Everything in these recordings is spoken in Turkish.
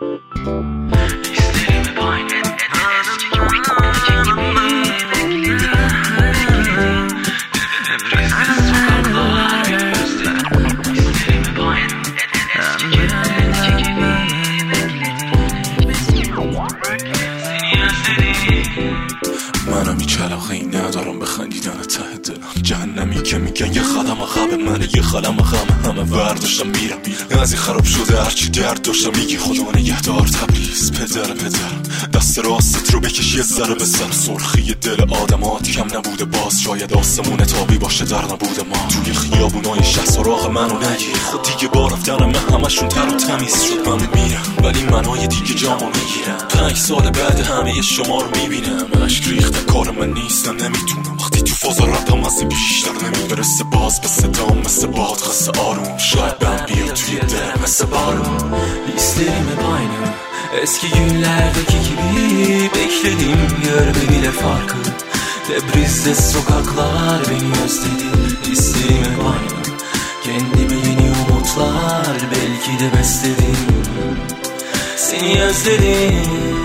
منم هیچ علاقه‌ای ندارم به خندیدن ته دلم. جهنمی که میگن یه خلم عقب منه، یه خلم غم همه ورداشتم میرم از این خراب شده هرچی درد داشتم. میگی خدا نگهدار تبریز پدر دست راستت رو بکش یه ذره بزن. سرخی دل آدمات کم نبوده باز، شاید آسمون تابی باشه در نبوده ما. توی خیابونای شهر سراغ منو نگیر، خود دیگه با رفتن من همشون تر و تمیز شد. من میرم ولی منای دیگه جامو میگیرم. 5 سال بعد همه شما رو میبینم. اشک ریخته کار من نیستم، نمیتونم وقتی تو فاز رفتم از این بیشتر نمیبرسه. باز به صدام مثل باد خسته آروم، شاید ben بیاد توی دل مثل baro. İsterim hep aynı eski günlerdeki gibi. Bekledim görme bile farkı. Tebriz'de sokaklar beni özledi. İsterim hep aynı kendime yeni umutlar. Belki de besledim seni özledim.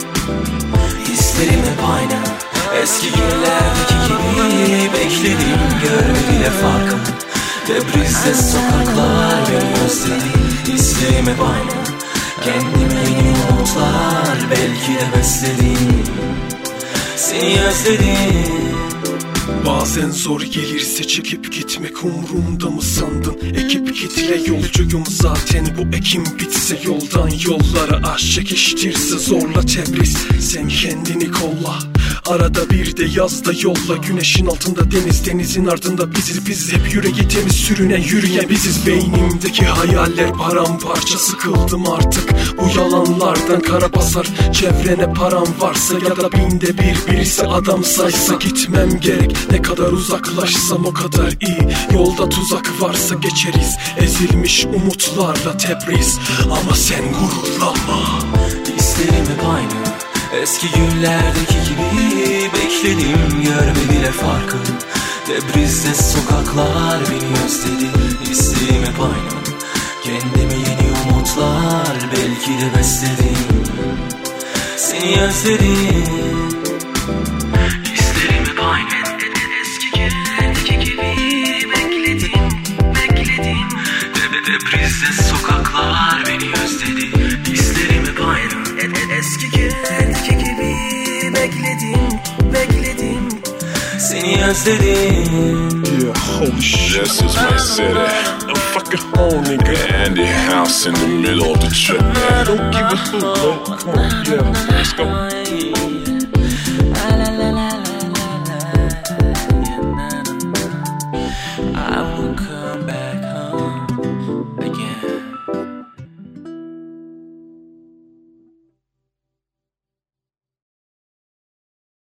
İsterim hep aynı eski günlerdeki gibi. Bekledim görme bile farkı. Tebriz'de sokaklar beni özledi. İsterim hep aynı kendime yeni umutlar. Belki de besledim seni özledim. Bazen zor gelirse çekip gitmek umurumda mı sandın? Ekip kitle yolcuyum zaten, bu ekim bitse yoldan yollara. Aşk çekiştirse zorla Tebriz, sen kendini kolla. Arada bir de yazda yolla. Güneşin altında deniz, denizin ardında biziz. Biz hep yüreği temiz sürünen yürüyen biziz. Beynimdeki hayaller paramparça, sıkıldım artık bu yalanlardan. Kara basar çevrene param varsa, ya da binde birisi adam saysa. Gitmem gerek, ne kadar uzaklaşsam o kadar iyi. Yolda tuzak varsa geçeriz, ezilmiş umutlarla Tebriz. Ama sen gururlanma. İsterim hep aynı eski günlerdeki gibi. Bekledim görme bile farkı. Tebriz'de sokaklar beni özledi. İsterim hep aynı kendime yeni umutlar. Belki de besledim seni özledim. İsterim hep aynı eski günlerdeki gibi. Bekledim Tebriz'de sokaklar beni özledi. İsterim hep aynı eski günlerdeki gibi. Bekledim seni özledim. Yeah, holy shit. This is my city. A fucking home, nigga. Andy house in the middle of the trip, man. I don't give a hoot, man. Come on, yeah, let's go.